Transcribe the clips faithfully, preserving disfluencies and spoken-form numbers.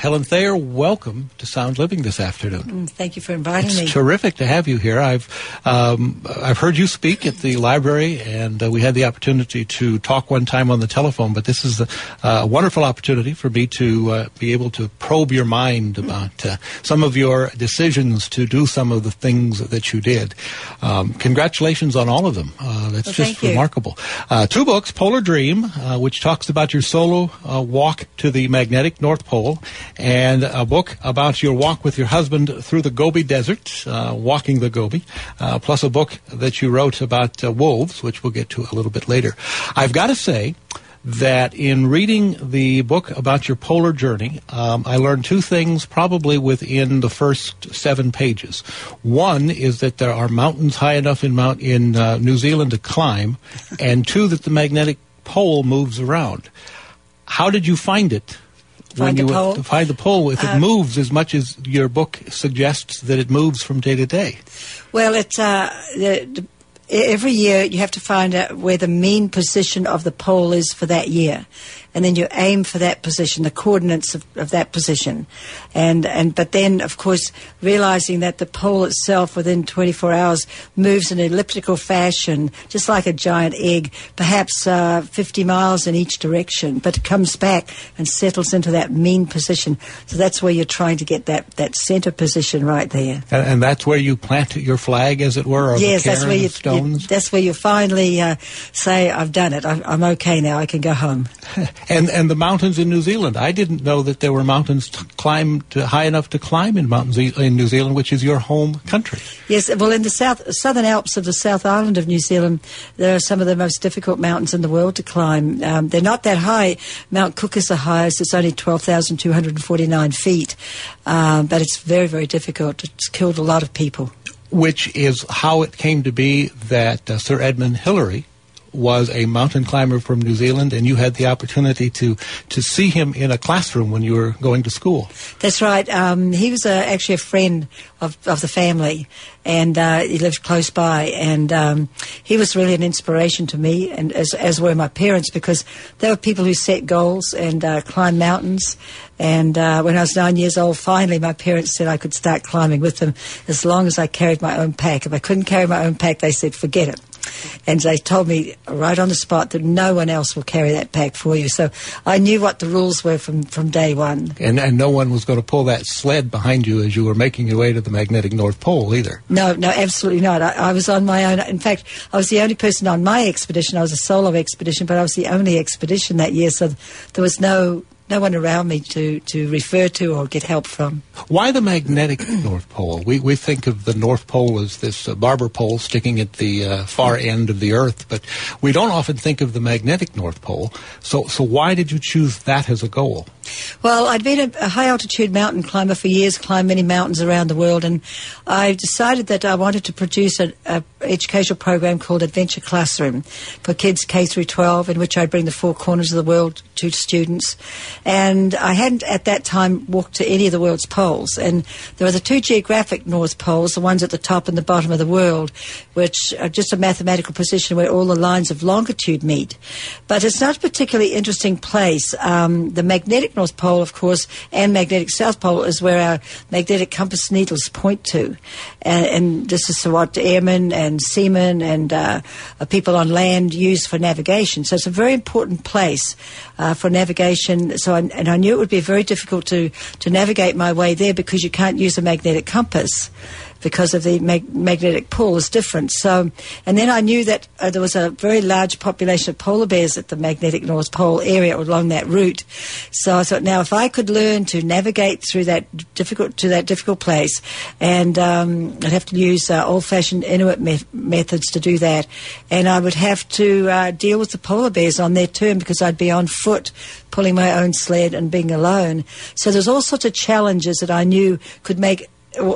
Helen Thayer, welcome to Sound Living this afternoon. Mm, thank you for inviting it's me. It's terrific to have you here. I've um, I've heard you speak at the library, and uh, we had the opportunity to talk one time on the telephone, but this is a, a wonderful opportunity for me to uh, be able to probe your mind about uh, some of your decisions to do some of the things that you did. Um, congratulations on all of them. Uh, that's well, just remarkable. Uh, two books, Polar Dream, uh, which talks about your solo uh, walk to the magnetic North Pole, and a book about your walk with your husband through the Gobi Desert, uh, walking the Gobi, uh, plus a book that you wrote about uh, wolves, which we'll get to a little bit later. I've got to say that in reading the book about your polar journey, um, I learned two things probably within the first seven pages. One is that there are mountains high enough in Mount in uh, New Zealand to climb, and two, that the magnetic pole moves around. How did you find it? Find when the you pole? Find the pole, if it Uh, moves as much as your book suggests that it moves from day to day. Well, it's uh, the, the, every year you have to find out where the mean position of the pole is for that year, and then you aim for that position, the coordinates of, of that position, and and but then of course realizing that the pole itself within twenty-four hours moves in an elliptical fashion, just like a giant egg, perhaps uh, fifty miles in each direction, but it comes back and settles into that mean position. So that's where you're trying to get that that center position right there. And, and that's where you plant your flag, as it were, or yes, the that's where cairn you, of stones. you that's where you finally uh, say, "I've done it. I'm, I'm okay now. I can go home." And and the mountains in New Zealand. I didn't know that there were mountains to climb to, high enough to climb in mountains in New Zealand, which is your home country. Yes, well, in the south southern Alps of the South Island of New Zealand, there are some of the most difficult mountains in the world to climb. Um, they're not that high. Mount Cook is the highest. It's only twelve thousand two hundred forty-nine feet, um, but it's very, very difficult. It's killed a lot of people. Which is how it came to be that uh, Sir Edmund Hillary was a mountain climber from New Zealand, and you had the opportunity to, to see him in a classroom when you were going to school. That's right. Um, he was uh, actually a friend of, of the family, and uh, he lived close by, and um, he was really an inspiration to me, and as, as were my parents, because they were people who set goals and uh, climbed mountains. And uh, when I was nine years old, finally my parents said I could start climbing with them as long as I carried my own pack. If I couldn't carry my own pack, they said, forget it. And they told me right on the spot that no one else will carry that pack for you. So I knew what the rules were from, from day one. And, and no one was going to pull that sled behind you as you were making your way to the magnetic North Pole either. No, no, absolutely not. I, I was on my own. In fact, I was the only person on my expedition. I was a solo expedition, but I was the only expedition that year. So there was no... no one around me to, to refer to or get help from. Why the magnetic North Pole? We we think of the North Pole as this uh, barber pole sticking at the uh, far end of the Earth, but we don't often think of the magnetic North Pole. So so why did you choose that as a goal? Well, I'd been a, a high-altitude mountain climber for years, climbed many mountains around the world, and I decided that I wanted to produce an educational program called Adventure Classroom for kids K through twelve, in which I'd bring the four corners of the world to students. And I hadn't at that time walked to any of the world's poles. And there are the two geographic North Poles, the ones at the top and the bottom of the world, which are just a mathematical position where all the lines of longitude meet. But it's not a particularly interesting place. Um, the magnetic North Pole, of course, and magnetic South Pole is where our magnetic compass needles point to. And, and this is what airmen and seamen and uh, people on land use for navigation. So it's a very important place uh, for navigation. So I, and I knew it would be very difficult to, to navigate my way there because you can't use a magnetic compass because of the mag- magnetic pull is different. So, and then I knew that uh, there was a very large population of polar bears at the magnetic North Pole area along that route. So I thought, now if I could learn to navigate through that difficult to that difficult place, and um, I'd have to use uh, old-fashioned Inuit me- methods to do that, and I would have to uh, deal with the polar bears on their turn because I'd be on foot pulling my own sled and being alone. So there's all sorts of challenges that I knew could make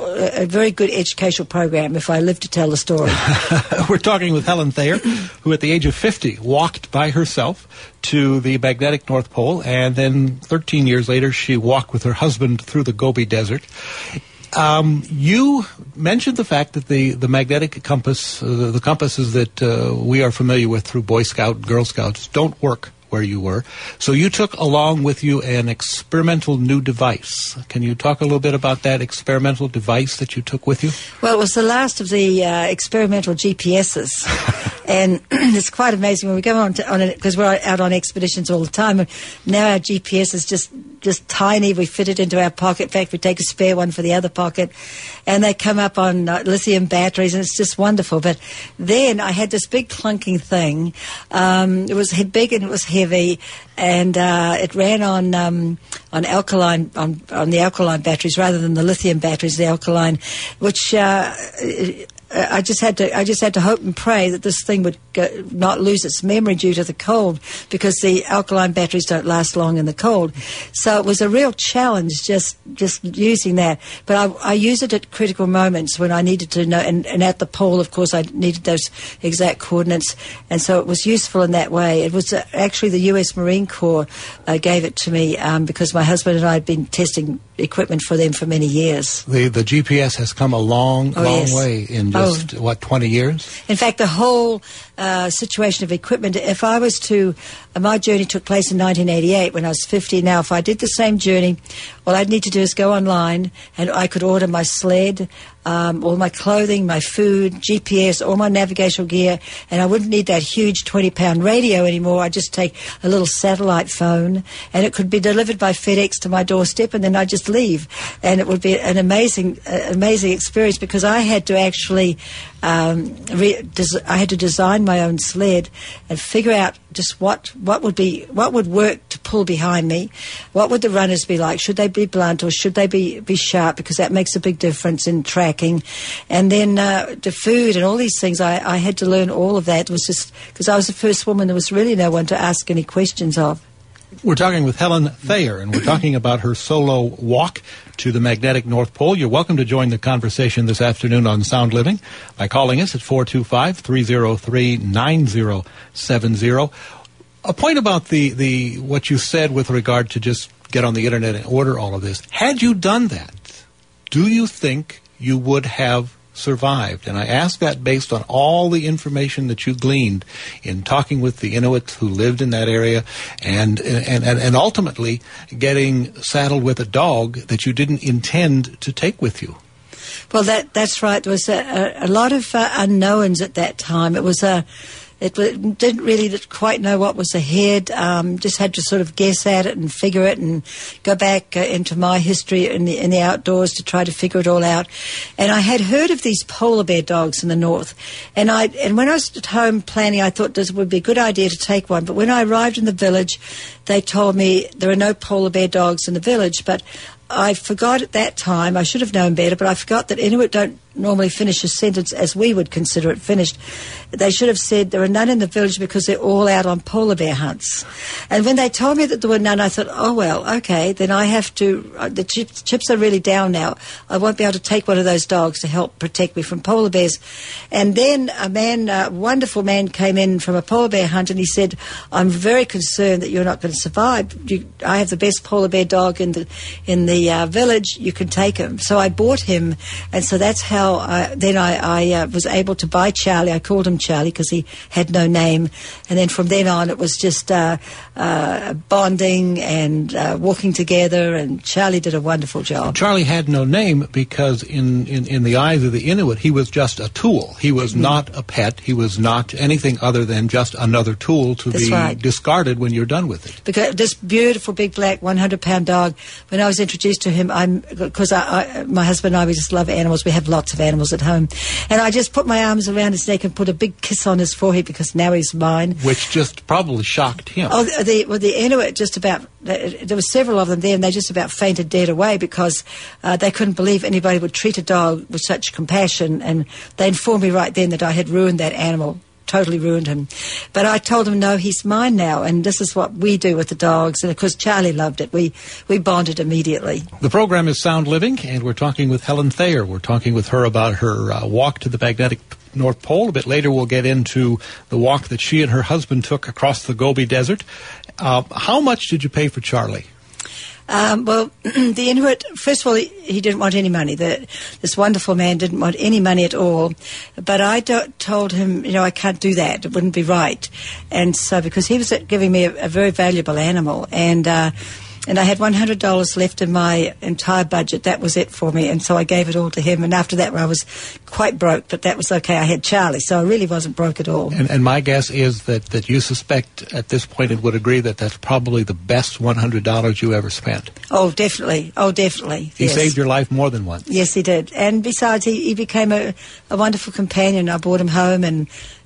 a very good educational program if I lived to tell the story. We're talking with Helen Thayer, who at the age of fifty walked by herself to the magnetic North Pole, and then thirteen years later she walked with her husband through the Gobi Desert. Um, you mentioned the fact that the, the magnetic compass, uh, the compasses that uh, we are familiar with through Boy Scout and Girl Scouts, don't work where you were. So you took along with you an experimental new device. Can you talk a little bit about that experimental device that you took with you? Well, it was the last of the uh, experimental G P S's. And it's quite amazing when we go on, to, on it, because we're out on expeditions all the time. And now our G P S is just, just tiny. We fit it into our pocket. In fact, we take a spare one for the other pocket. And they come up on uh, lithium batteries, and it's just wonderful. But then I had this big clunking thing. Um, it was big and it was heavy, and uh, it ran on um, on alkaline on on the alkaline batteries rather than the lithium batteries. The alkaline, which uh, I just had to I just had to hope and pray that this thing would go, not lose its memory due to the cold, because the alkaline batteries don't last long in the cold. So it was a real challenge just just using that. But I, I use it at critical moments when I needed to know, and, and at the pole, of course, I needed those exact coordinates, and so it was useful in that way. It was uh, actually the U S Marine Corps uh, gave it to me um, because my husband and I had been testing equipment for them for many years. The the G P S has come a long, oh, long yes. way in just, oh. what, twenty years? In fact, the whole uh, situation of equipment, if I was to, uh, my journey took place in nineteen eighty-eight when I was fifty. Now, if I did the same journey, all I'd need to do is go online and I could order my sled, um, all my clothing, my food, G P S, all my navigational gear, and I wouldn't need that huge twenty-pound radio anymore. I'd just take a little satellite phone, and it could be delivered by FedEx to my doorstep, and then I'd just leave. And it would be an amazing, uh, amazing experience, because I had to actually, um, re- des- I had to design my own sled and figure out just what, what would be, what would work to pull behind me. What would the runners be like? Should they be blunt or should they be, be sharp? Because that makes a big difference in tracking. And then uh, the food and all these things, I, I had to learn all of that. It was just because I was the first woman, there was really no one to ask any questions of. We're talking with Helen Thayer, and we're talking about her solo walk to the magnetic North Pole. You're welcome to join the conversation this afternoon on Sound Living by calling us at four two five, three oh three, nine oh seven oh. A point about the, the what you said with regard to just get on the internet and order all of this. Had you done that, do you think you would have survived? And I ask that based on all the information that you gleaned in talking with the Inuits who lived in that area, and and, and, and ultimately getting saddled with a dog that you didn't intend to take with you. Well, that that's right. There was a, a, a lot of uh, unknowns at that time. It was a It didn't really quite know what was ahead, um, just had to sort of guess at it and figure it and go back uh, into my history in the, in the outdoors to try to figure it all out. And I had heard of these polar bear dogs in the north. And I and when I was at home planning, I thought this would be a good idea to take one. But when I arrived in the village, they told me there are no polar bear dogs in the village. But I forgot at that time, I should have known better, but I forgot that Inuit don't normally finish a sentence as we would consider it finished. They should have said there are none in the village because they're all out on polar bear hunts. And when they told me that there were none, I thought, oh, well, okay, then I have to, uh, the chips, chips are really down now. I won't be able to take one of those dogs to help protect me from polar bears. And then a man, a wonderful man came in from a polar bear hunt, and he said, I'm very concerned that you're not going to survive. You, I have the best polar bear dog in the, in the uh, village. You can take him. So I bought him, and so that's how I, then I, I uh, was able to buy Charlie. I called him Charlie because he had no name. And then from then on, it was just uh, uh, bonding and uh, walking together, and Charlie did a wonderful job. Charlie had no name because in, in, in the eyes of the Inuit, he was just a tool. He was mm-hmm. not a pet. He was not anything other than just another tool to That's be right. discarded when you're done with it. Because this beautiful, big, black, hundred pound dog, when I was introduced to him, I'm because I, I, my husband and I, we just love animals. We have lots of animals at home. And I just put my arms around his neck and put a big kiss on his forehead because now he's mine. Which just probably shocked him. Oh, the, well, the Inuit just about, there were several of them there, and they just about fainted dead away because uh, they couldn't believe anybody would treat a dog with such compassion. And they informed me right then that I had ruined that animal. Totally ruined him. But I told him, no, he's mine now, and this is what we do with the dogs. And of course, Charlie loved it. We we bonded immediately. The program is Sound Living, and we're talking with Helen Thayer. We're talking with her about her uh, walk to the magnetic North Pole. A bit later, we'll get into the walk that she and her husband took across the Gobi Desert. Uh, how much did you pay for Charlie? Um, well, the Inuit, first of all, he, he didn't want any money. The, this wonderful man didn't want any money at all. But I do, told him, you know, I can't do that. It wouldn't be right. And so, because he was giving me a, a very valuable animal, and uh, and I had one hundred dollars left in my entire budget. That was it for me. And so I gave it all to him. And after that, I was quite broke, but that was okay. I had Charlie, so I really wasn't broke at all. And, and my guess is that, that you suspect at this point and would agree that that's probably the best one hundred dollars you ever spent. Oh, definitely. Oh, definitely. He yes. saved your life more than once. Yes, he did. And besides, he, he became a, a wonderful companion. I brought him home, and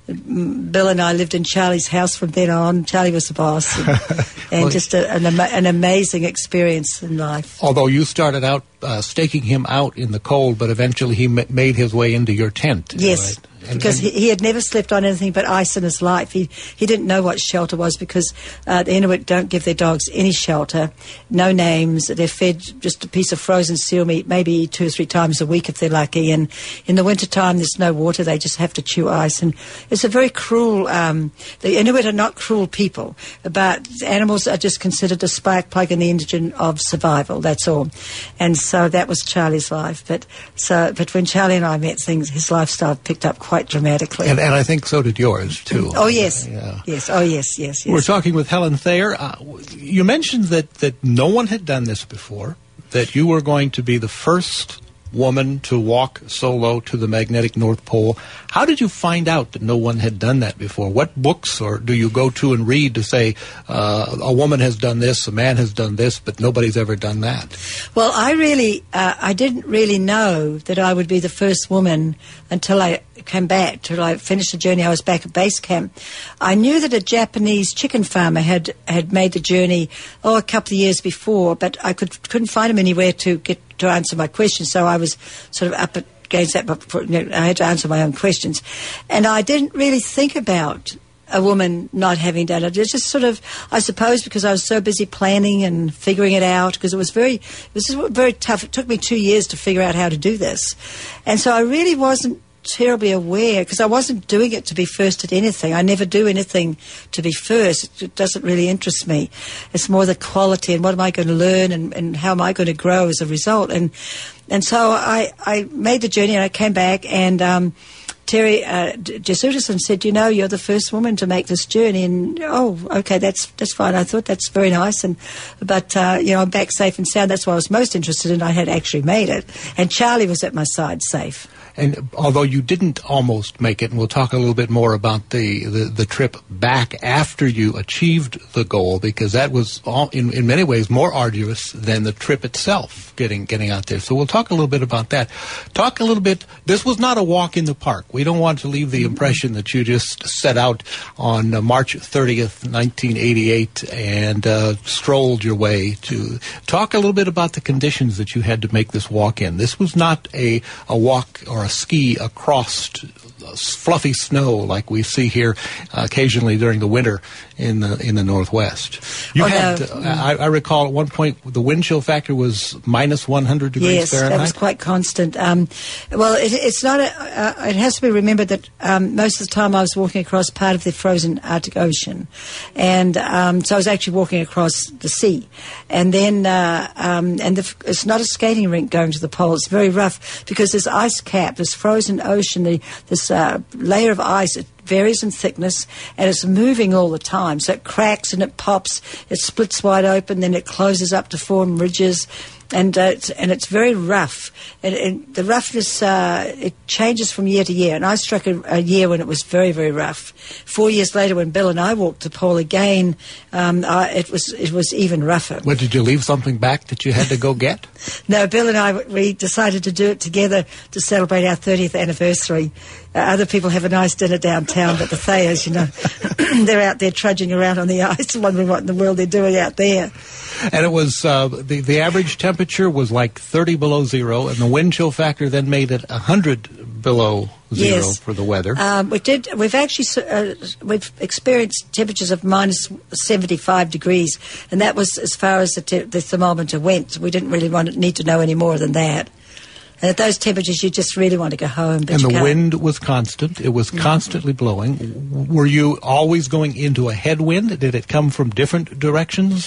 Bill and I lived in Charlie's house from then on. Charlie was the boss, and, and well, just a, an, ama- an amazing experience in life. Although you started out uh, staking him out in the cold, but eventually he m- made his way into your tent. Yes. Right? And, because and he, he had never slept on anything but ice in his life. He he didn't know what shelter was, because uh, the Inuit don't give their dogs any shelter, no names. They're fed just a piece of frozen seal meat, maybe two or three times a week if they're lucky. And in the wintertime, there's no water. They just have to chew ice. And it's a very cruel... Um, the Inuit are not cruel people, but animals are just considered a spark plug in the engine of survival, that's all. And so that was Charlie's life. But so, but when Charlie and I met, things, his lifestyle picked up quite dramatically. And, and I think so did yours, too. Oh, yes. Yeah. Yes. Oh, yes, yes, yes. We're talking with Helen Thayer. Uh, you mentioned that, that no one had done this before, that you were going to be the first woman to walk solo to the magnetic North Pole. How did you find out that no one had done that before? What books or do you go to and read to say uh, a woman has done this, a man has done this, but nobody's ever done that? Well, I really, uh, I didn't really know that I would be the first woman until I came back, till I finished the journey. I was back at base camp. I knew that a Japanese chicken farmer had, had made the journey, oh, a couple of years before, but I could, couldn't find him anywhere to get to answer my questions, so I was sort of up against that, but for, you know, I had to answer my own questions. And I didn't really think about a woman not having done it. It's just sort of, I suppose, because I was so busy planning and figuring it out, because it was very, it was just very tough. It took me two years to figure out how to do this. And so I really wasn't terribly aware, because I wasn't doing it to be first at anything. I never do anything to be first. It doesn't really interest me. It's more the quality and what am I going to learn, and, and how am I going to grow as a result. And and so I, I made the journey, and I came back, and um, Terry uh, Jesuterson said, you know, you're the first woman to make this journey. And, oh, okay, that's that's fine. I thought that's very nice. And But, uh, you know, I'm back safe and sound. That's what I was most interested in. I had actually made it. And Charlie was at my side safe. And although you didn't almost make it, and we'll talk a little bit more about the, the, the trip back after you achieved the goal, because that was all, in, in many ways more arduous than the trip itself, getting getting out there. So we'll talk a little bit about that. Talk a little bit, this was not a walk in the park. We don't want to leave the impression that you just set out on uh, March thirtieth, nineteen eighty-eight and uh, strolled your way to... Talk a little bit about the conditions that you had to make this walk in. This was not a, a walk or a ski across fluffy snow like we see here uh, occasionally during the winter in the in the Northwest. You oh, had, no. uh, I, I recall at one point the wind chill factor was minus one hundred degrees yes, Fahrenheit. Yes, that was quite constant. Um, well, it, it's not. A, uh, it has to be remembered that um, most of the time I was walking across part of the frozen Arctic Ocean, and um, so I was actually walking across the sea. And then, uh, um, and the, it's not a skating rink going to the pole. It's very rough because there's ice cap, this frozen ocean, the, this uh, layer of ice. It varies in thickness, and it's moving all the time. So it cracks and it pops, it splits wide open, then it closes up to form ridges, and uh, it's, and it's very rough. And, and the roughness, uh, it changes from year to year. And I struck a, a year when it was very, very rough. Four years later, when Bill and I walked the pole again, um, uh, it was it was even rougher. What, did you leave something back that you had to go get? No, Bill and I, we decided to do it together to celebrate our thirtieth anniversary. Uh, other people have a nice dinner downtown, but the Thayers, you know, they're out there trudging around on the ice, wondering what in the world they're doing out there. And it was, uh, the, the average temperature was like thirty below zero, and the wind chill factor then made it one hundred below zero yes. for the weather. Um, we did, we've actually, uh, we've experienced temperatures of minus seventy-five degrees, and that was as far as the, te- the thermometer went. We didn't really want to, need to know any more than that. And at those temperatures, you just really want to go home. But and you the can't. wind was constant. It was constantly blowing. Were you always going into a headwind? Did it come from different directions?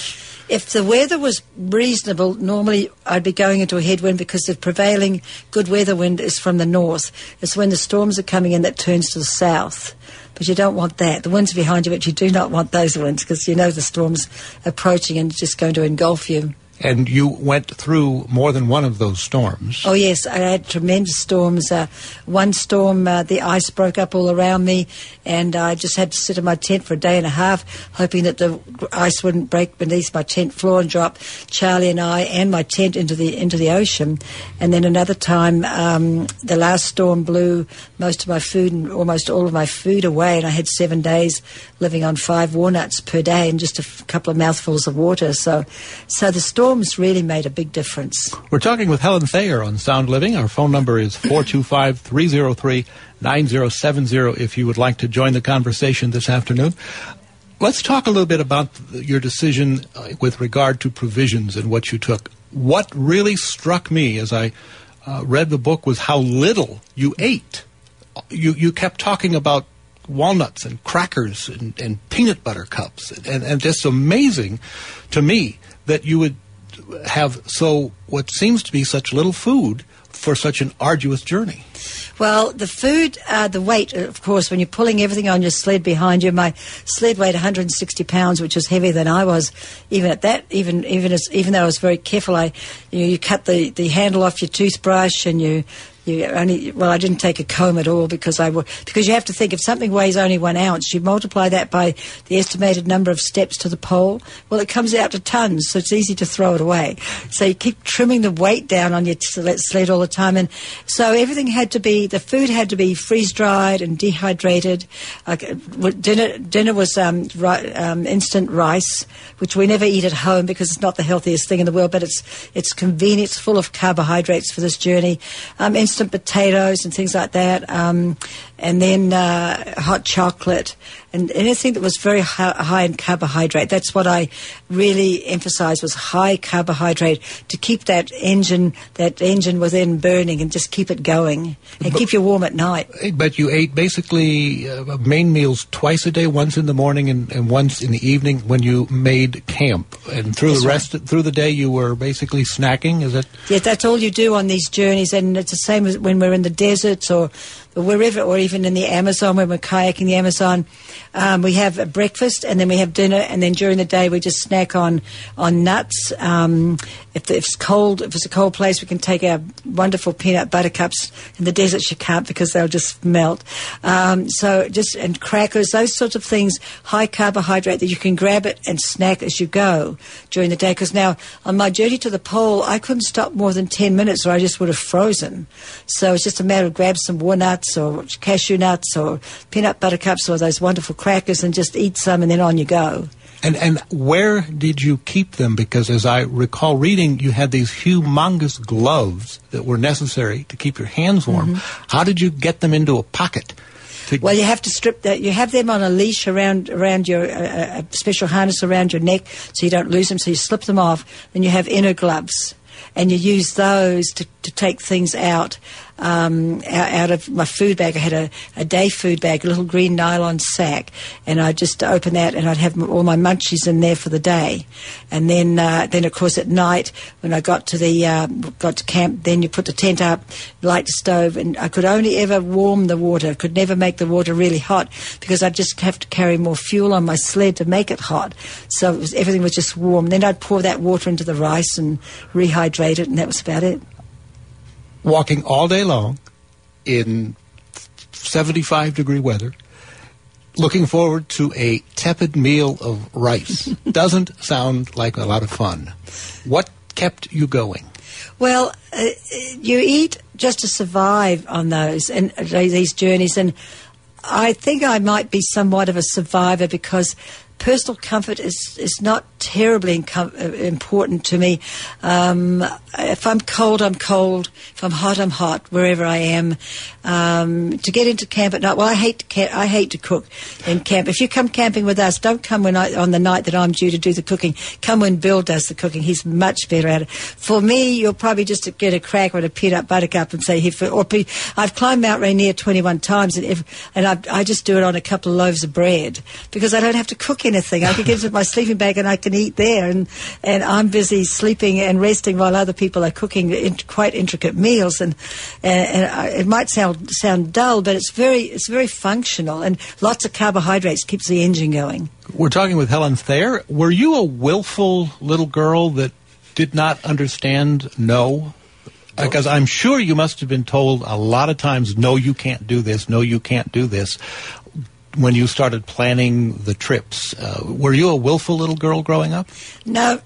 If the weather was reasonable, normally I'd be going into a headwind because the prevailing good weather wind is from the north. It's when the storms are coming in that turns to the south. But you don't want that. The wind's behind you, but you do not want those winds because you know the storm's approaching and just going to engulf you. And you went through more than one of those storms. Oh, yes. I had tremendous storms. Uh, one storm, uh, the ice broke up all around me, and I just had to sit in my tent for a day and a half, hoping that the ice wouldn't break beneath my tent floor and drop Charlie and I and my tent into the into the ocean. And then another time, um, the last storm blew most of my food and almost all of my food away, and I had seven days living on five walnuts per day and just a f- couple of mouthfuls of water. So, so the storm Storms really made a big difference. We're talking with Helen Thayer on Sound Living. Our phone number is four two five, three oh three, nine oh seven oh if you would like to join the conversation this afternoon. Let's talk a little bit about your decision uh, with regard to provisions and what you took. What really struck me as I uh, read the book was how little you ate. You, you kept talking about walnuts and crackers and, and peanut butter cups, and, and just amazing to me that you would have so what seems to be such little food for such an arduous journey. Well, the food, uh, the weight, of course, when you're pulling everything on your sled behind you, my sled weighed one hundred sixty pounds, which is heavier than I was. Even at that, even even as even though I was very careful, I you, know, you cut the, the handle off your toothbrush and you. You only well, I didn't take a comb at all because I because you have to think if something weighs only one ounce, you multiply that by the estimated number of steps to the pole. Well, it comes out to tons, so it's easy to throw it away. So you keep trimming the weight down on your sled all the time, and so everything had to be the food had to be freeze dried and dehydrated. Uh, dinner dinner was um, ri- um, instant rice, which we never eat at home because it's not the healthiest thing in the world, but it's it's convenient. It's full of carbohydrates for this journey. Um, instant potatoes and things like that, um, and then uh, hot chocolate and anything that was very high, high in carbohydrate. That's what I really emphasised was high carbohydrate to keep that engine that engine within burning and just keep it going and but, keep you warm at night. But you ate basically uh, main meals twice a day, once in the morning and, and once in the evening when you made camp, and through that's the rest right. through the day you were basically snacking. Is it? Yes, that's all you do on these journeys, and it's the same as when we're in the deserts or wherever, or even in the Amazon when we're kayaking the Amazon. Um, we have a breakfast and then we have dinner, and then during the day we just snack on on nuts. Um, if, the, if it's cold, if it's a cold place, we can take our wonderful peanut butter cups. In the deserts you can't because they'll just melt. Um, so just and crackers, those sorts of things, high carbohydrate that you can grab it and snack as you go during the day. Because now on my journey to the pole, I couldn't stop more than ten minutes, or I just would have frozen. So it's just a matter of grab some walnuts or cashew nuts or peanut butter cups or those wonderful crackers and just eat some, and then on you go. And and where did you keep them? Because as I recall reading, you had these humongous gloves that were necessary to keep your hands warm. Mm-hmm. How did you get them into a pocket? Well, you have to strip that. You have them on a leash around around your uh, a special harness around your neck so you don't lose them. So you slip them off. Then you have inner gloves, and you use those to, to take things out. Um, out, out of my food bag. I had a, a day food bag, a little green nylon sack, and I'd just open that and I'd have all my munchies in there for the day. And then, uh, then of course at night when I got to the uh, got to camp, then you put the tent up, light the stove, and I could only ever warm the water. I could never make the water really hot because I'd just have to carry more fuel on my sled to make it hot. So it was, everything was just warm. Then I'd pour that water into the rice and rehydrate it, and that was about it. Walking all day long in seventy-five degree weather, looking forward to a tepid meal of rice doesn't sound like a lot of fun. What kept you going? Well, uh, you eat just to survive on those and uh, these journeys, and I think I might be somewhat of a survivor because personal comfort is, is not terribly incom- important to me. Um, if I'm cold, I'm cold. If I'm hot, I'm hot, wherever I am. Um, to get into camp at night, well, I hate to ca- I hate to cook in camp. If you come camping with us, don't come when I, on the night that I'm due to do the cooking. Come when Bill does the cooking. He's much better at it. For me, you'll probably just get a cracker and a peanut butter cup and say, here for, or pe- I've climbed Mount Rainier twenty-one times, and, if, and I, I just do it on a couple of loaves of bread because I don't have to cook anything. I could get into my sleeping bag and I can eat there, and and I'm busy sleeping and resting while other people are cooking in quite intricate meals. And and, and I, it might sound sound dull, but it's very it's very functional, and lots of carbohydrates keeps the engine going. We're talking with Helen Thayer. Were you a willful little girl that did not understand no? Because I'm sure you must have been told a lot of times, no, you can't do this, no, you can't do this, when you started planning the trips. Uh, were you a willful little girl growing up? No.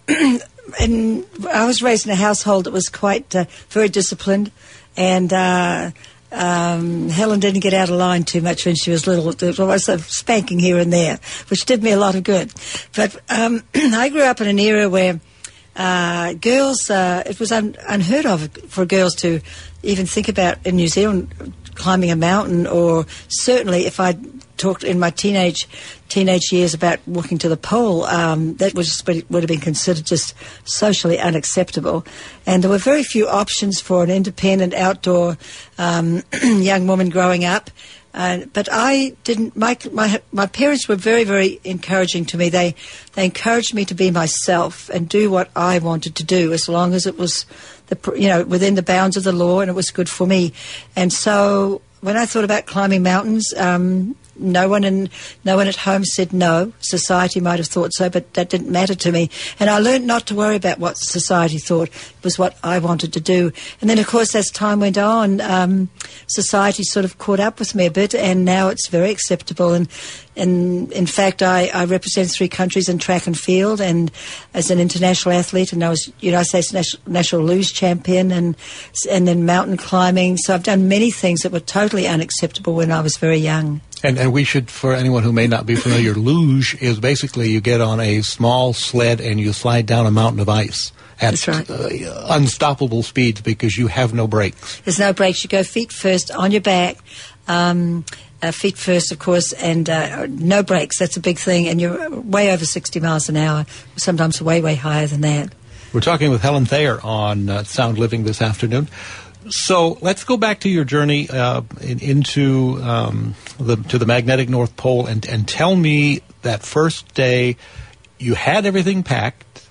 And I was raised in a household that was quite uh, very disciplined, and uh, um, Helen didn't get out of line too much when she was little. There was always a spanking here and there, which did me a lot of good. But um, I grew up in an era where Uh, girls, uh, it was un- unheard of for girls to even think about in New Zealand climbing a mountain, or certainly if I talked in my teenage teenage years about walking to the pole, um, that was would have been considered just socially unacceptable. And there were very few options for an independent outdoor um, young woman growing up. Uh, but I didn't. My, my my parents were very, very encouraging to me. They they encouraged me to be myself and do what I wanted to do, as long as it was, the you know, within the bounds of the law and it was good for me. And so when I thought about climbing mountains, um, no one in no one at home said no. Society might have thought so, but that didn't matter to me. And I learned not to worry about what society thought. It was what I wanted to do. And then, of course, as time went on, um, society sort of caught up with me a bit, and now it's very acceptable. And, and in fact, I, I represent three countries in track and field, and as an international athlete, and I was United States National, national luge champion, and and then mountain climbing. So I've done many things that were totally unacceptable when I was very young. And, and we should, for anyone who may not be familiar, luge is basically you get on a small sled and you slide down a mountain of ice at right. uh, unstoppable speeds because you have no brakes. There's no brakes. You go feet first on your back, um, uh, feet first, of course, and uh, no brakes. That's a big thing. And you're way over sixty miles an hour, sometimes way, way higher than that. We're talking with Helen Thayer on uh, Sound Living this afternoon. So let's go back to your journey uh, in, into um, the to the magnetic North Pole, and, and tell me that first day you had everything packed,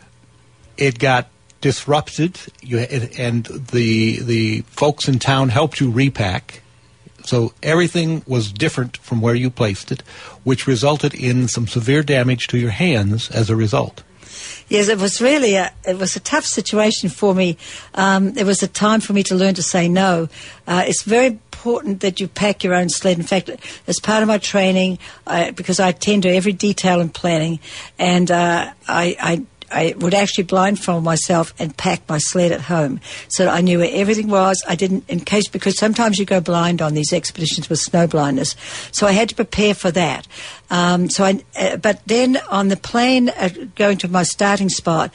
it got disrupted, you it, and the the folks in town helped you repack. So everything was different from where you placed it, which resulted in some severe damage to your hands as a result. Yes, it was really a, it was a tough situation for me. Um, it was a time for me to learn to say no. Uh, it's very important that you pack your own sled. In fact, as part of my training, uh, because I attend to every detail in planning, and uh, I, I I would actually blindfold myself and pack my sled at home so that I knew where everything was. I didn't, in case, because sometimes you go blind on these expeditions with snow blindness. So I had to prepare for that. Um, so I, uh, but then on the plane uh, going to my starting spot,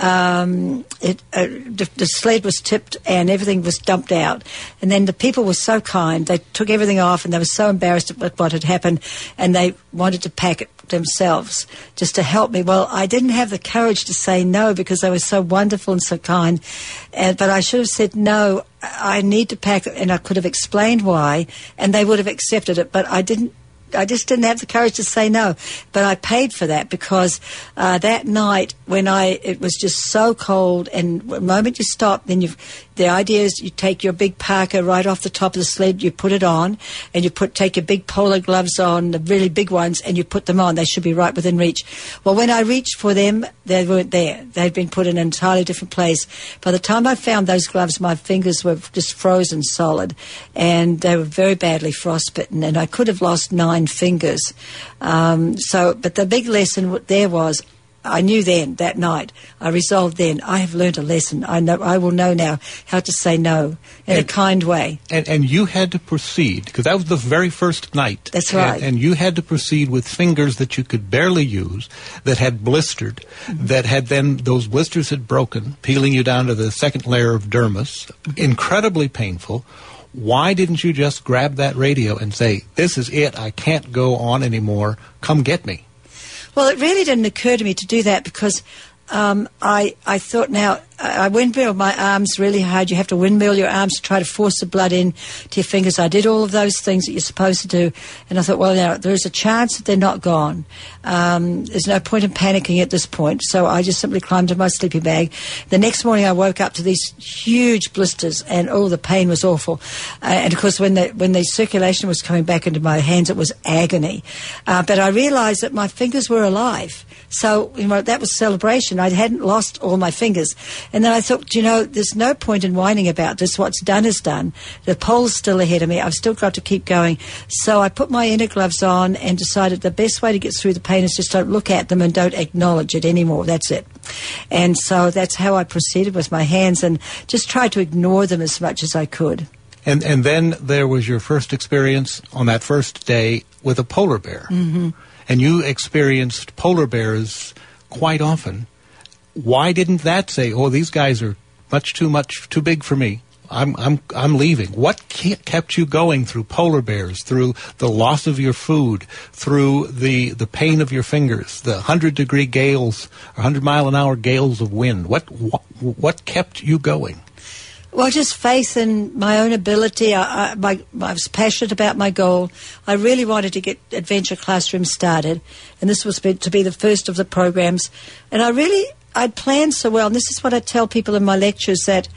Um, it, uh, the, the sled was tipped and everything was dumped out. And then the people were so kind. They took everything off and they were so embarrassed at what had happened, and they wanted to pack it themselves just to help me. Well, I didn't have the courage to say no because they were so wonderful and so kind. And, but I should have said, no, I need to pack it, and I could have explained why, and they would have accepted it. But I didn't. I just didn't have the courage to say no. But I paid for that because uh, that night when I, it was just so cold, and the moment you stop, then you've, the idea is you take your big parka right off the top of the sled, you put it on, and you put, take your big polar gloves on, the really big ones, and you put them on. They should be right within reach. Well, when I reached for them, they weren't there. They'd been put in an entirely different place. By the time I found those gloves, my fingers were just frozen solid, and they were very badly frostbitten, and I could have lost nine fingers. Um, so, but the big lesson there was, I knew then, that night, I resolved then, I have learned a lesson. I know, I will know now how to say no in and, a kind way. And, and you had to proceed, because that was the very first night. That's right. And, and you had to proceed with fingers that you could barely use, that had blistered, mm-hmm. that had then, those blisters had broken, peeling you down to the second layer of dermis, mm-hmm. incredibly painful. Why didn't you just grab that radio and say, this is it, I can't go on anymore, come get me? Well, it really didn't occur to me to do that because um, I, I thought, now, I windmill my arms really hard. You have to windmill your arms to try to force the blood in to your fingers. I did all of those things that you're supposed to do. And I thought, well, now, there's a chance that they're not gone. Um, there's no point in panicking at this point. So I just simply climbed into my sleeping bag. The next morning I woke up to these huge blisters, and oh, the pain was awful. Uh, and, of course, when the, when the circulation was coming back into my hands, it was agony. Uh, but I realized that my fingers were alive. So, you know, that was celebration. I hadn't lost all my fingers. And then I thought, you know, there's no point in whining about this. What's done is done. The pole's still ahead of me. I've still got to keep going. So I put my inner gloves on and decided the best way to get through the pain is just don't look at them and don't acknowledge it anymore. That's it. And so that's how I proceeded with my hands and just tried to ignore them as much as I could. And and then there was your first experience on that first day with a polar bear. Mm-hmm. And you experienced polar bears quite often. Why didn't that say, oh, these guys are much too much, too big for me. I'm I'm I'm leaving. What kept you going through polar bears, through the loss of your food, through the, the pain of your fingers, the hundred-degree gales, or hundred-mile-an-hour gales of wind? What, what what kept you going? Well, just faith in my own ability. I, I, my, I was passionate about my goal. I really wanted to get Adventure Classroom started, and this was to be the first of the programs. And I really, I'd planned so well, and this is what I tell people in my lectures, that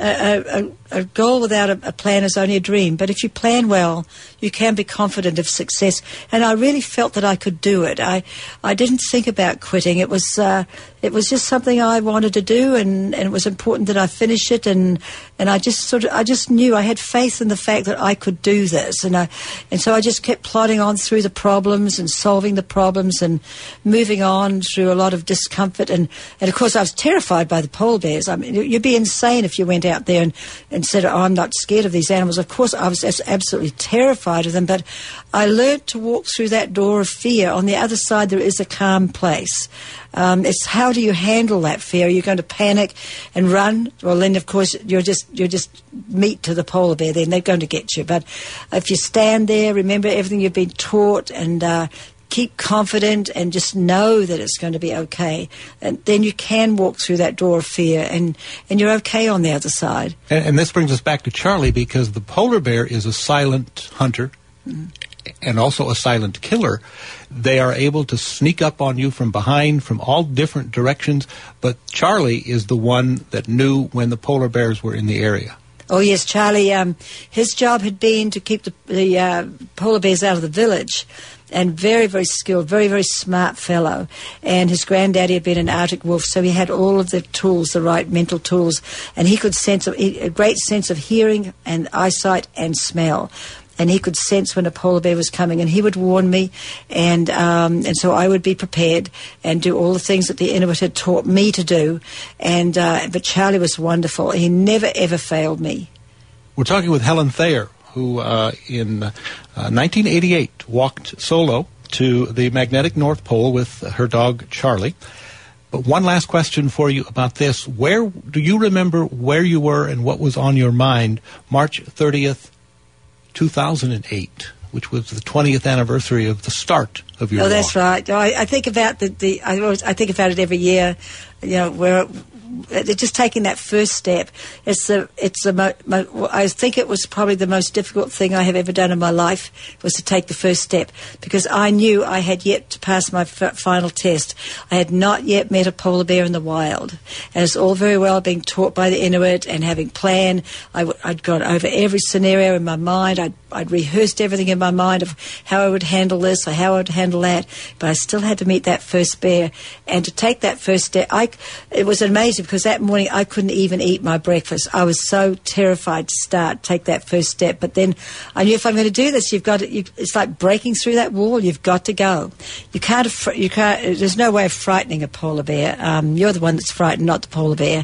a, a, a goal without a, a plan is only a dream. But if you plan well, you can be confident of success. And I really felt that I could do it. I, I didn't think about quitting. It was uh, it was just something I wanted to do, and, and it was important that I finish it. And and I just sort of I just knew I had faith in the fact that I could do this. And I and so I just kept plodding on through the problems and solving the problems and moving on through a lot of discomfort. And, and of course, I was terrified by the polar bears. I mean, you'd be insane if you went out there and, and said, oh, I'm not scared of these animals. Of course, I was absolutely terrified of them, but I learned to walk through that door of fear. On the other side, there is a calm place. Um, it's how do you handle that fear? Are you going to panic and run? Well, then, of course, you're just you're just meat to the polar bear. Then they're going to get you. But if you stand there, remember everything you've been taught, and uh, keep confident and just know that it's going to be okay. And then you can walk through that door of fear, and, and you're okay on the other side. And, and this brings us back to Charlie, because the polar bear is a silent hunter. Mm-hmm. And also a silent killer. They are able to sneak up on you from behind, from all different directions, but Charlie is the one that knew when the polar bears were in the area. Oh, yes, Charlie, um, his job had been to keep the, the uh, polar bears out of the village, and very, very skilled, very, very smart fellow. And his granddaddy had been an Arctic wolf, so he had all of the tools, the right mental tools, and he could sense a, a great sense of hearing and eyesight and smell. And he could sense when a polar bear was coming, and he would warn me, and um, and so I would be prepared and do all the things that the Inuit had taught me to do. And uh, but Charlie was wonderful. He never, ever failed me. We're talking with Helen Thayer, who uh, in uh, nineteen eighty-eight walked solo to the magnetic North Pole with her dog Charlie. But one last question for you about this. Where do you remember where you were and what was on your mind March thirtieth, two thousand eight, which was the twentieth anniversary of the start of your Oh, walk? that's right. I, I think about the, the I, always, I think about it every year, you know, where just taking that first step. It's the, it's the mo, mo, I think it was probably the most difficult thing I have ever done in my life, was to take the first step, because I knew I had yet to pass my f- final test. I had not yet met a polar bear in the wild. And it's all very well being taught by the Inuit and having planned. I w- I'd gone over every scenario in my mind. I'd, I'd rehearsed everything in my mind of how I would handle this or how I would handle that. But I still had to meet that first bear. And to take that first step, I, it was amazing, because that morning I couldn't even eat my breakfast. I was so terrified to start, take that first step. But then I knew if I'm going to do this, you've got to, you, it's like breaking through that wall. You've got to go. You can't, you can't, there's no way of frightening a polar bear. Um, you're the one that's frightened, not the polar bear.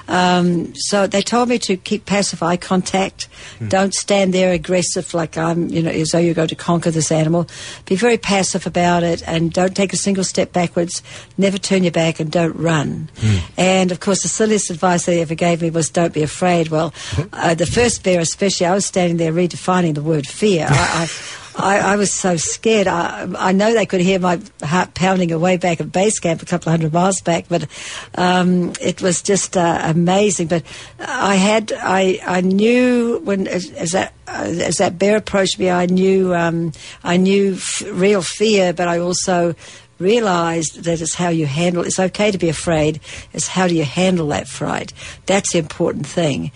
Um, so they told me to keep passive eye contact. Mm. Don't stand there aggressive like I'm, you know, as though you're going to conquer this animal. Be very passive about it, and don't take a single step backwards. Never turn your back, and don't run. Mm. And of course, the silliest advice they ever gave me was don't be afraid. Well, uh, the first bear especially, I was standing there redefining the word fear. I, I, I, I was so scared. I, I know they could hear my heart pounding away back at base camp a couple of hundred miles back, but um, it was just uh, amazing. But I had, I, I knew when as, as that as that bear approached me, I knew, um, I knew f- real fear, but I also realized that it's how you handle it. It's okay to be afraid. It's how do you handle that fright. That's the important thing.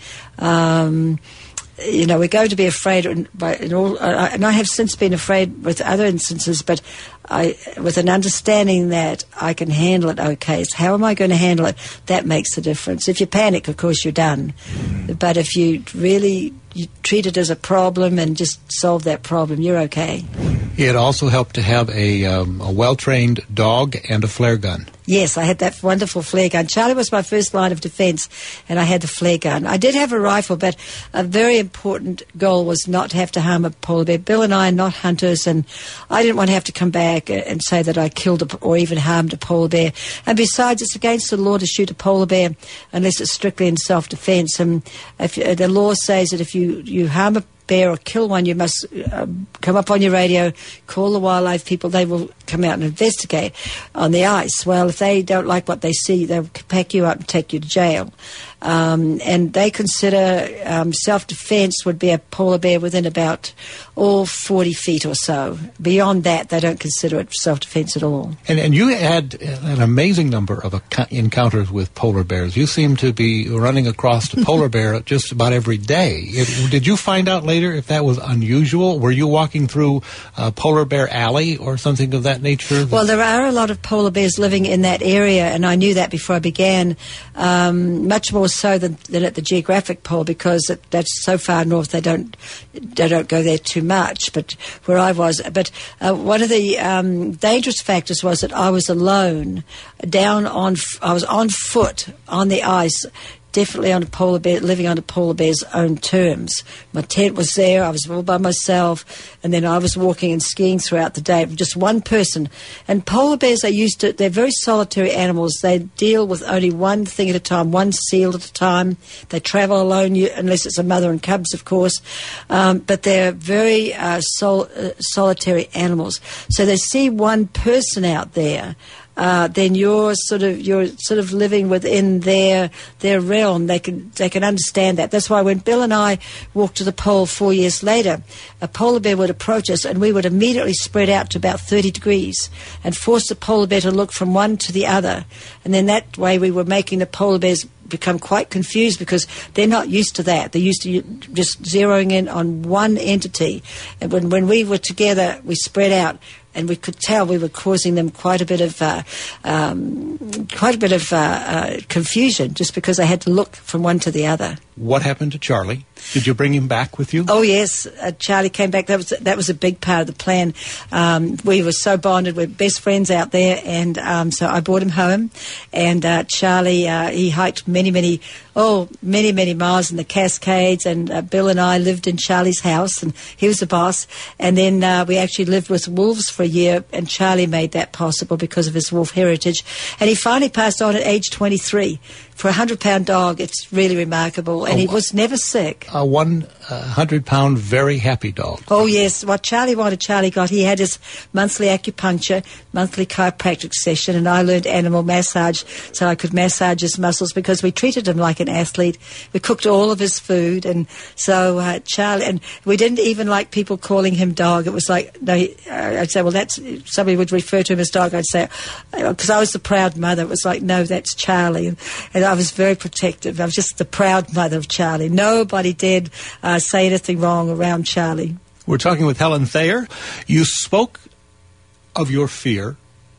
Um, you know, we're going to be afraid, in, by, in all, uh, and I have since been afraid with other instances, but I, with an understanding that I can handle it okay. So how am I going to handle it? That makes the difference. If you panic, of course, you're done. But if you really you treat it as a problem and just solve that problem, you're okay. It also helped to have a, um, a well-trained dog and a flare gun. Yes, I had that wonderful flare gun. Charlie was my first line of defense, and I had the flare gun. I did have a rifle, but a very important goal was not to have to harm a polar bear. Bill and I are not hunters, and I didn't want to have to come back and say that I killed a, or even harmed a polar bear. And besides, it's against the law to shoot a polar bear unless it's strictly in self-defense. And if, uh, the law says that if you, you harm a bear or kill one, you must uh, come up on your radio, call the wildlife people. They will come out and investigate on the ice. Well, if they don't like what they see, they'll pack you up and take you to jail. Um, and they consider um, self-defense would be a polar bear within about all forty feet or so. Beyond that, they don't consider it self-defense at all. And, and you had an amazing number of ac- encounters with polar bears. You seem to be running across a polar bear just about every day. It, did you find out later if that was unusual? Were you walking through a polar bear alley or something of that nature? Well, there are a lot of polar bears living in that area, and I knew that before I began, um, much more so than, than at the geographic pole, because it, that's so far north they don't they don't go there too much. But where I was, but uh, one of the um, dangerous factors was that I was alone, down on I was on foot on the ice. Definitely on a polar bear, living on a polar bear's own terms. My tent was there, I was all by myself, and then I was walking and skiing throughout the day, just one person. And polar bears are used to, they're very solitary animals. They deal with only one thing at a time, one seal at a time. They travel alone, unless it's a mother and cubs, of course. Um, but they're very uh, sol- uh, solitary animals. So they see one person out there, Uh, then you're sort of you're sort of living within their their realm. They can they can understand that. That's why when Bill and I walked to the pole four years later, a polar bear would approach us, and we would immediately spread out to about thirty degrees and force the polar bear to look from one to the other. And then that way we were making the polar bears become quite confused, because they're not used to that. They're used to just zeroing in on one entity. And when when we were together, we spread out. And we could tell we were causing them quite a bit of uh, um, quite a bit of uh, uh, confusion, just because they had to look from one to the other. What happened to Charlie? Did you bring him back with you? Oh yes, uh, Charlie came back. That was that was a big part of the plan. Um, we were so bonded, we're best friends out there, and um, so I brought him home. And uh, Charlie, uh, he hiked many, many, oh, many, many miles in the Cascades. And uh, Bill and I lived in Charlie's house, and he was the boss. And then uh, we actually lived with wolves for a year, and Charlie made that possible because of his wolf heritage. And he finally passed on at age twenty-three. For a hundred-pound dog, it's really remarkable, and oh, he was never sick. A one uh, hundred-pound, very happy dog. Oh, yes. What Charlie wanted, Charlie got. He had his monthly acupuncture, monthly chiropractic session, and I learned animal massage so I could massage his muscles, because we treated him like an athlete. We cooked all of his food, and so uh, Charlie, and we didn't even like people calling him dog. It was like, no, he, uh, I'd say, well, that's, somebody would refer to him as dog. I'd say, because I was the proud mother, it was like, no, that's Charlie. And, and I was very protective. I was just the proud mother of Charlie. Nobody did uh, say anything wrong around Charlie. We're talking with Helen Thayer. You spoke of your fear.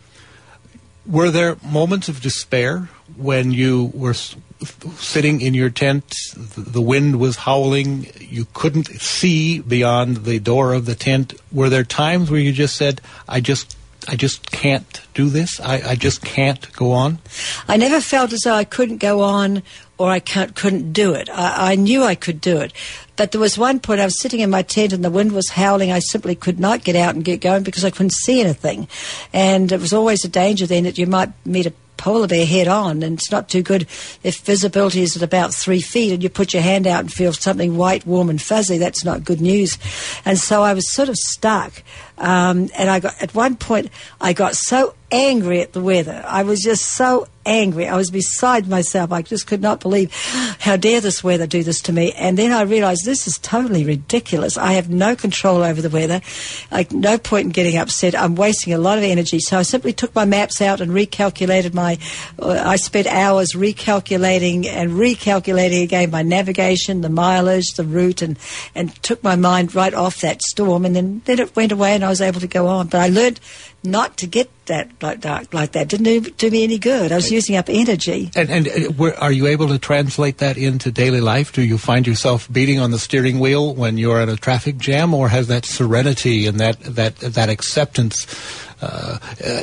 Were there moments of despair when you were s- sitting in your tent, the wind was howling, you couldn't see beyond the door of the tent? Were there times where you just said, I just I just can't do this. I, I just can't go on. I never felt as though I couldn't go on or I can't, couldn't do it. I, I knew I could do it. But there was one point I was sitting in my tent and the wind was howling. I simply could not get out and get going because I couldn't see anything. And it was always a danger then that you might meet a polar bear head on, and it's not too good if visibility is at about three feet and you put your hand out and feel something white, warm and fuzzy. That's not good news. And so I was sort of stuck. Um, and I got, at one point, I got so angry at the weather. I was just so angry. I was beside myself. I just could not believe, how dare this weather do this to me. And then I realized this is totally ridiculous. I have no control over the weather. Like, no point in getting upset. I'm wasting a lot of energy. So I simply took my maps out and recalculated my, uh, I spent hours recalculating and recalculating again my navigation, the mileage, the route, and, and took my mind right off that storm. And then, then it went away and I was able to go on. But I learned not to get that like, like that. Didn't do, do me any good. I was using up energy. And, and uh, were, are you able to translate that into daily life? Do you find yourself beating on the steering wheel when you're in a traffic jam, or has that serenity and that that that acceptance uh,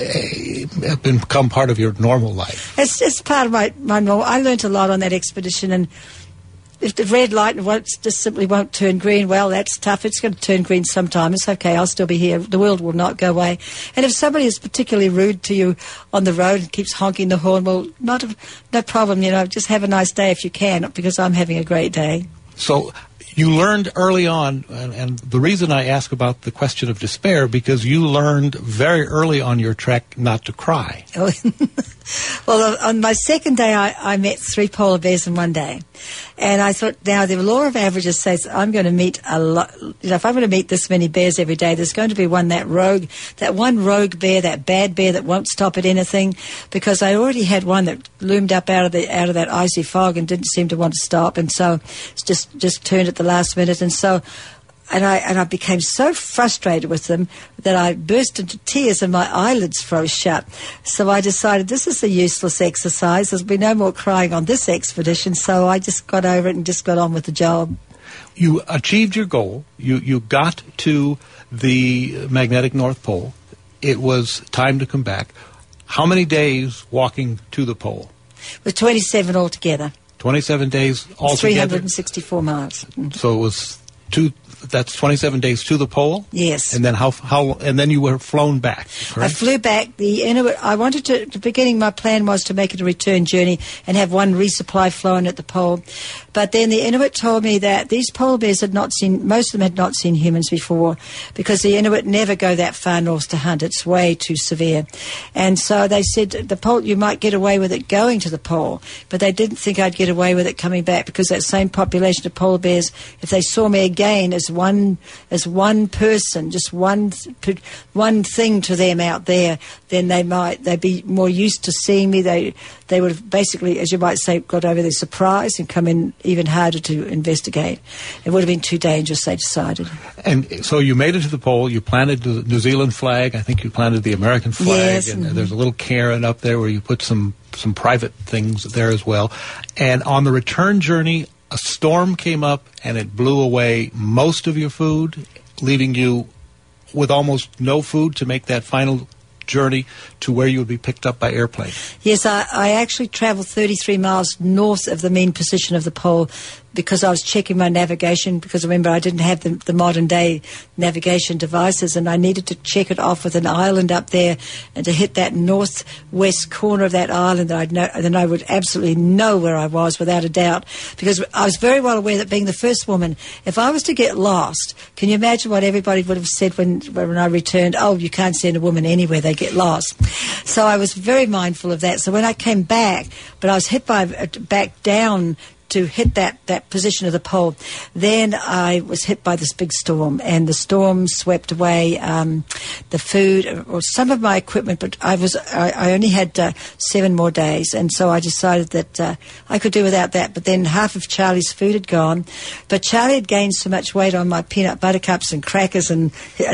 uh, become part of your normal life? It's it's part of my my normal. I learned a lot on that expedition, and if the red light won't, just simply won't turn green, well, that's tough. It's going to turn green sometime. It's okay. I'll still be here. The world will not go away. And if somebody is particularly rude to you on the road and keeps honking the horn, well, not a, no problem. You know, just have a nice day if you can, because I'm having a great day. So you learned early on, and, and the reason I ask about the question of despair, because you learned very early on your trek not to cry. Oh, well, on my second day, I, I met three polar bears in one day. And I thought, now, the law of averages says I'm going to meet a lot. You know, if I'm going to meet this many bears every day, there's going to be one, that rogue, that one rogue bear, that bad bear that won't stop at anything. Because I already had one that loomed up out of the out of that icy fog and didn't seem to want to stop. And so it's just, just turned at the last minute. And so... And I and I became so frustrated with them that I burst into tears and my eyelids froze shut. So I decided this is a useless exercise. There'll be no more crying on this expedition. So I just got over it and just got on with the job. You achieved your goal. You you got to the magnetic North Pole. It was time to come back. How many days walking to the pole? It was twenty-seven altogether. twenty-seven days altogether? three hundred sixty-four miles. Mm. So it was two... That's twenty-seven days to the pole? Yes. And then how how and then you were flown back, correct? I flew back. The Inuit, I wanted to, at the beginning my plan was to make it a return journey and have one resupply flown at the pole. But then the Inuit told me that these polar bears had not seen, most of them had not seen humans before, because the Inuit never go that far north to hunt. It's way too severe. And so they said, the pole, you might get away with it going to the pole, but they didn't think I'd get away with it coming back, because that same population of polar bears, if they saw me again as one as one person, just one one thing to them out there, then they might they'd be more used to seeing me. They they would have basically, as you might say, got over their surprise and come in even harder to investigate. It would have been too dangerous, they decided. And so you made it to the pole. You planted the New Zealand flag. I think you planted the American flag. Yes, and mm-hmm. There's a little cairn up there where you put some some private things there as well. And on the return journey, a storm came up and it blew away most of your food, leaving you with almost no food to make that final journey to where you would be picked up by airplane. Yes, I, I actually travelled thirty-three miles north of the mean position of the pole, because I was checking my navigation, because remember I didn't have the, the modern day navigation devices, and I needed to check it off with an island up there, and to hit that northwest corner of that island, that I'd know, then I would absolutely know where I was without a doubt, because I was very well aware that being the first woman, if I was to get lost, can you imagine what everybody would have said when, when I returned? Oh, you can't send a woman anywhere, they get lost. So I was very mindful of that. So when I came back, but I was hit by, back down to hit that, that position of the pole, then I was hit by this big storm, and the storm swept away um, the food or some of my equipment, but I was I, I only had uh, seven more days, and so I decided that uh, I could do without that. But then half of Charlie's food had gone, but Charlie had gained so much weight on my peanut butter cups and crackers and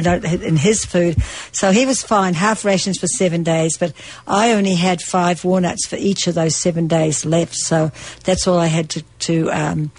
in his food, so he was fine, half rations for seven days, but I only had five walnuts for each of those seven days left, so that's all I had to to um,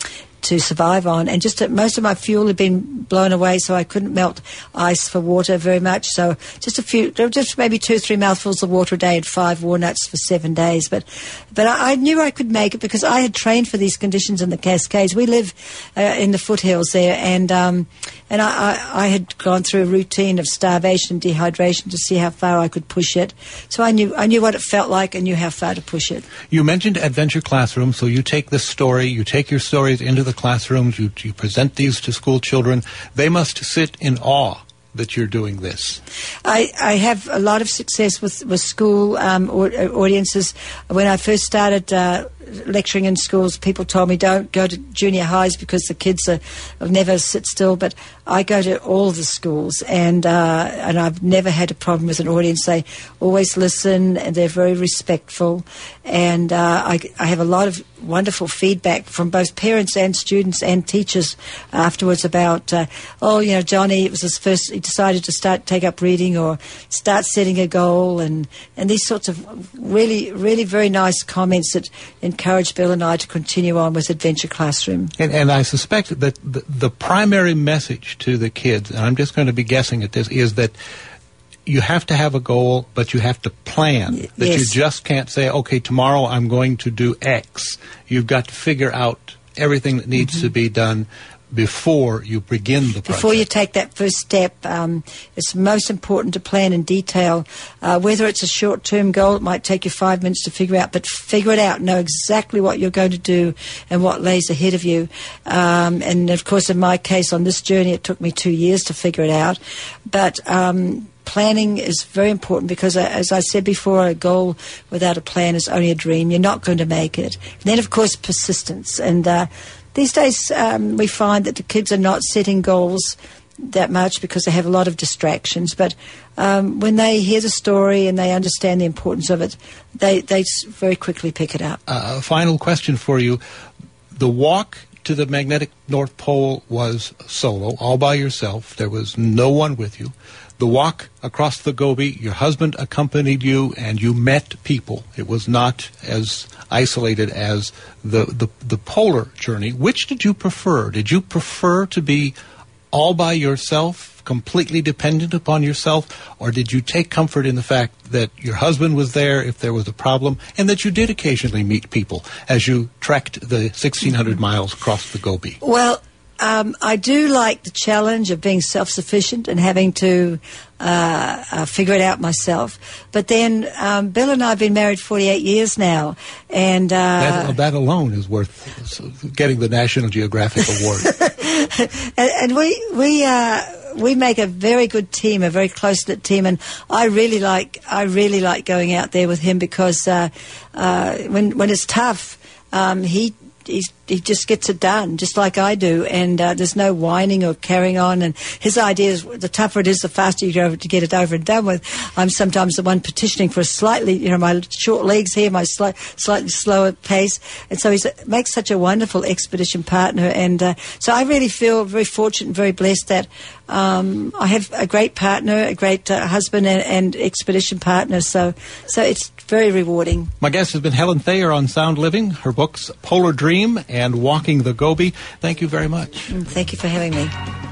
to survive on. And just uh, most of my fuel had been blown away, so I couldn't melt ice for water very much. So just a few, just maybe two or three mouthfuls of water a day and five walnuts for seven days. But but I, I knew I could make it because I had trained for these conditions in the Cascades. We live uh, in the foothills there, and um, and I, I, I had gone through a routine of starvation and dehydration to see how far I could push it. So I knew I knew what it felt like and knew how far to push it. You mentioned Adventure Classroom, so you take this story, you take your stories into the classrooms, you, you present these to school children. They must sit in awe that you're doing this. I, I have a lot of success with, with school um, audiences. When I first started uh, lecturing in schools, people told me don't go to junior highs because the kids are, will never sit still, but I go to all the schools, and uh, and I've never had a problem with an audience. They always listen, and they're very respectful, and uh, I, I have a lot of wonderful feedback from both parents and students and teachers afterwards about, uh, oh, you know, Johnny, it was his first, he decided to start take up reading or start setting a goal, and, and these sorts of really, really very nice comments that encourage Bill and I to continue on with Adventure Classroom. And, and I suspect that the, the primary message to the kids, and I'm just going to be guessing at this, is that you have to have a goal, but you have to plan. Y- that yes. you just can't say, okay, tomorrow I'm going to do X. You've got to figure out everything that needs mm-hmm. to be done before you begin the project. Before you take that first step, um, it's most important to plan in detail. Uh, whether it's a short-term goal, it might take you five minutes to figure out, but figure it out. Know exactly what you're going to do and what lays ahead of you. Um, and, of course, in my case, on this journey, it took me two years to figure it out. But um, planning is very important because, uh, as I said before, a goal without a plan is only a dream. You're not going to make it. And then, of course, persistence. And uh, these days, um, we find that the kids are not setting goals that much because they have a lot of distractions. But um, when they hear the story and they understand the importance of it, they, they very quickly pick it up. Uh, a final question for you. The walk to the magnetic North Pole was solo, all by yourself. There was no one with you. The walk across the Gobi, your husband accompanied you, and you met people. It was not as isolated as the, the, the polar journey. Which did you prefer? Did you prefer to be all by yourself, completely dependent upon yourself, or did you take comfort in the fact that your husband was there if there was a problem, and that you did occasionally meet people as you trekked the sixteen hundred miles across the Gobi? Well, Um, I do like the challenge of being self-sufficient and having to uh, uh, figure it out myself. But then um, Bill and I have been married forty-eight years now, and uh, that, that alone is worth getting the National Geographic Award. and, and we we uh, we make a very good team, a very close-knit team, and I really like I really like going out there with him because uh, uh, when when it's tough, um, he. He's, he just gets it done, just like I do, and uh, there's no whining or carrying on. And his idea is the tougher it is, the faster you go to get it over and done with. I'm sometimes the one petitioning for a slightly, you know, my short legs here, my sli- slightly slower pace, and so he makes such a wonderful expedition partner. And uh, so I really feel very fortunate and very blessed that um, I have a great partner, a great uh, husband, and, and expedition partner. So, so it's very rewarding. My guest has been Helen Thayer on Sound Living. Her books, Polar Dream and Walking the Gobi. Thank you very much. Thank you for having me.